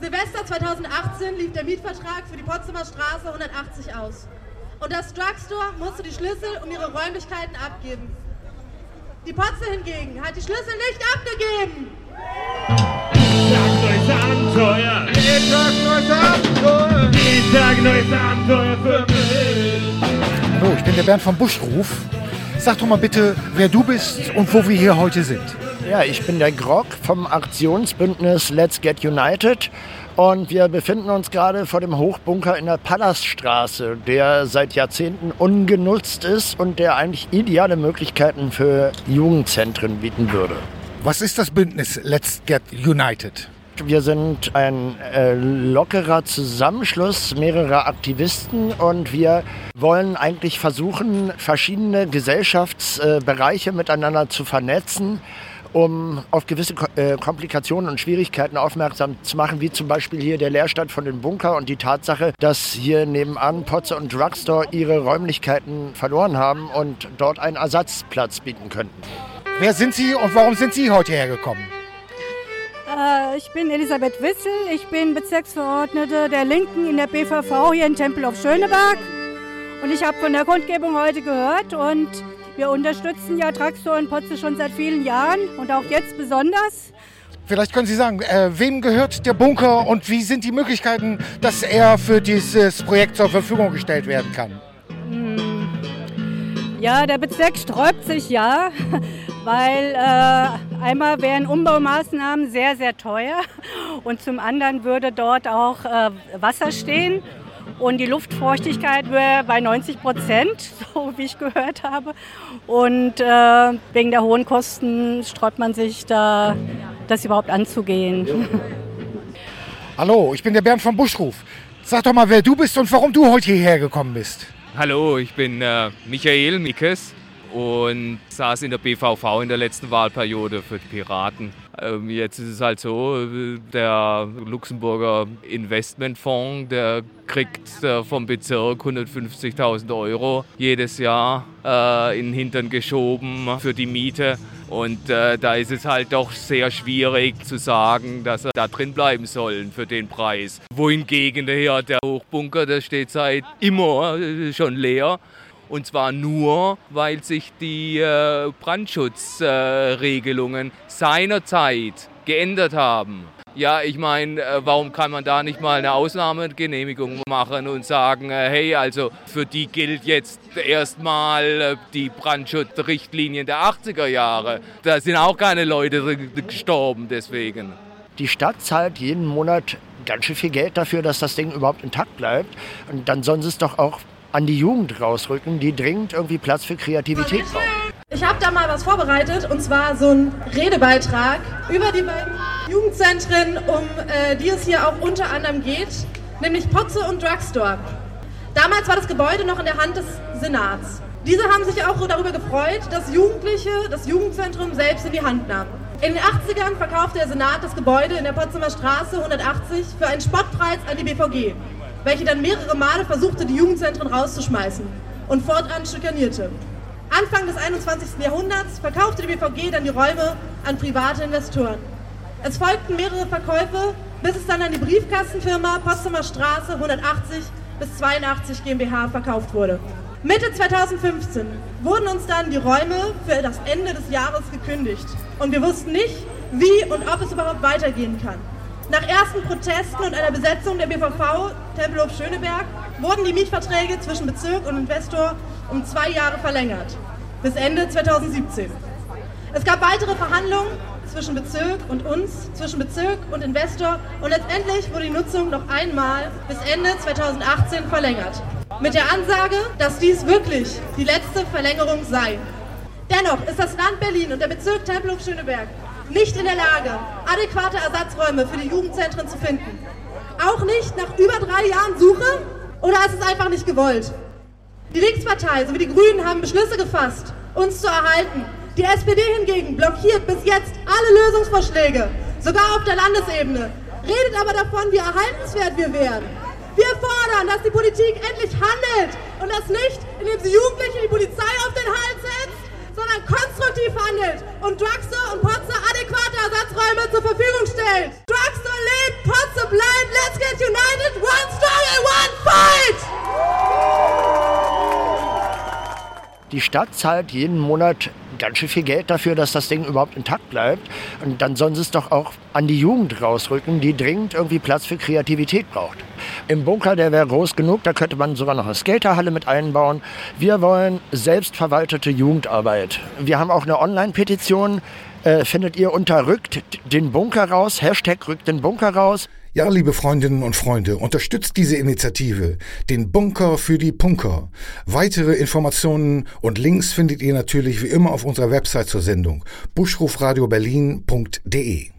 Silvester 2018 lief der Mietvertrag für die Potsdamer Straße 180 aus. Und das Drugstore musste die Schlüssel um ihre Räumlichkeiten abgeben. Die Potze hingegen hat die Schlüssel nicht abgegeben. Neues Abenteuer. Jeden Tag neues Abenteuer. Jeden Tag neues Abenteuer für mich. Hallo, ich bin der Bernd vom Buschruf. Sag doch mal bitte, wer du bist und wo wir hier heute sind. Ja, ich bin der Grog vom Aktionsbündnis Let's Get United und wir befinden uns gerade vor dem Hochbunker in der Palaststraße, der seit Jahrzehnten ungenutzt ist und der eigentlich ideale Möglichkeiten für Jugendzentren bieten würde. Was ist das Bündnis Let's Get United? Wir sind ein lockerer Zusammenschluss mehrerer Aktivisten und wir wollen eigentlich versuchen, verschiedene Gesellschaftsbereiche miteinander zu vernetzen, um auf gewisse Komplikationen und Schwierigkeiten aufmerksam zu machen, wie zum Beispiel hier der Leerstand von den Bunker und die Tatsache, dass hier nebenan Potze und Drugstore ihre Räumlichkeiten verloren haben und dort einen Ersatzplatz bieten könnten. Wer sind Sie und warum sind Sie heute hergekommen? Ich bin Elisabeth Wissel, ich bin Bezirksverordnete der Linken in der BVV hier in Tempelhof Schöneberg und ich habe von der Kundgebung heute gehört und wir unterstützen ja Drugstore in Potze schon seit vielen Jahren und auch jetzt besonders. Vielleicht können Sie sagen, wem gehört der Bunker und wie sind die Möglichkeiten, dass er für dieses Projekt zur Verfügung gestellt werden kann? Ja, der Bezirk sträubt sich ja, weil einmal wären Umbaumaßnahmen sehr, sehr teuer und zum anderen würde dort auch Wasser stehen. Und die Luftfeuchtigkeit wäre bei 90%, so wie ich gehört habe. Und wegen der hohen Kosten sträubt man sich da, das überhaupt anzugehen. Hallo, ich bin der Bernd vom Buschruf. Sag doch mal, wer du bist und warum du heute hierher gekommen bist. Hallo, ich bin Michael Mickes und saß in der BVV in der letzten Wahlperiode für die Piraten. Jetzt ist es halt so, der Luxemburger Investmentfonds, der kriegt vom Bezirk 150.000 € jedes Jahr in den Hintern geschoben für die Miete. Und da ist es halt doch sehr schwierig zu sagen, dass er da drin bleiben sollen für den Preis. Wohingegen der Hochbunker, der steht seit immer schon leer. Und zwar nur, weil sich die Brandschutzregelungen seinerzeit geändert haben. Ja, ich meine, warum kann man da nicht mal eine Ausnahmegenehmigung machen und sagen, hey, also für die gilt jetzt erstmal die Brandschutzrichtlinien der 80er Jahre. Da sind auch keine Leute gestorben deswegen. Die Stadt zahlt jeden Monat ganz schön viel Geld dafür, dass das Ding überhaupt intakt bleibt. Und dann sollen sie es doch auch an die Jugend rausrücken, die dringend irgendwie Platz für Kreativität braucht. Ich habe da mal was vorbereitet, und zwar so einen Redebeitrag über die beiden Jugendzentren, um die es hier auch unter anderem geht, nämlich Potze und Drugstore. Damals war das Gebäude noch in der Hand des Senats. Diese haben sich auch darüber gefreut, dass Jugendliche das Jugendzentrum selbst in die Hand nahmen. In den 80ern verkaufte der Senat das Gebäude in der Potsdamer Straße 180 für einen Spottpreis an die BVG, welche dann mehrere Male versuchte, die Jugendzentren rauszuschmeißen und fortan schikanierte. Anfang des 21. Jahrhunderts verkaufte die BVG dann die Räume an private Investoren. Es folgten mehrere Verkäufe, bis es dann an die Briefkastenfirma Potsdamer Straße 180 bis 82 GmbH verkauft wurde. Mitte 2015 wurden uns dann die Räume für das Ende des Jahres gekündigt und wir wussten nicht, wie und ob es überhaupt weitergehen kann. Nach ersten Protesten und einer Besetzung der BVV Tempelhof Schöneberg wurden die Mietverträge zwischen Bezirk und Investor um 2 Jahre verlängert, bis Ende 2017. Es gab weitere Verhandlungen zwischen Bezirk und uns, zwischen Bezirk und Investor und letztendlich wurde die Nutzung noch einmal bis Ende 2018 verlängert. Mit der Ansage, dass dies wirklich die letzte Verlängerung sei. Dennoch ist das Land Berlin und der Bezirk Tempelhof Schöneberg nicht in der Lage, adäquate Ersatzräume für die Jugendzentren zu finden. Auch nicht nach über 3 Jahren Suche? Oder ist es einfach nicht gewollt? Die Linkspartei sowie die Grünen haben Beschlüsse gefasst, uns zu erhalten. Die SPD hingegen blockiert bis jetzt alle Lösungsvorschläge, sogar auf der Landesebene, redet aber davon, wie erhaltenswert wir wären. Wir fordern, dass die Politik endlich handelt und das nicht, indem sie Jugendliche die Polizei auf den Hals setzt, sondern konstruktiv handelt und Drugstore und Potze adäquate Ersatzräume zur Verfügung stellt. Drugstore lebt, Potze bleibt! Die Stadt zahlt jeden Monat ganz schön viel Geld dafür, dass das Ding überhaupt intakt bleibt. Und dann sollen sie es doch auch an die Jugend rausrücken, die dringend irgendwie Platz für Kreativität braucht. Im Bunker, der wäre groß genug, da könnte man sogar noch eine Skaterhalle mit einbauen. Wir wollen selbstverwaltete Jugendarbeit. Wir haben auch eine Online-Petition, findet ihr unter Rückt den Bunker raus, Hashtag Rückt den Bunker raus. Ja, liebe Freundinnen und Freunde, unterstützt diese Initiative, den Bunker für die Punker. Weitere Informationen und Links findet ihr natürlich wie immer auf unserer Website zur Sendung, buschrufradioberlin.de.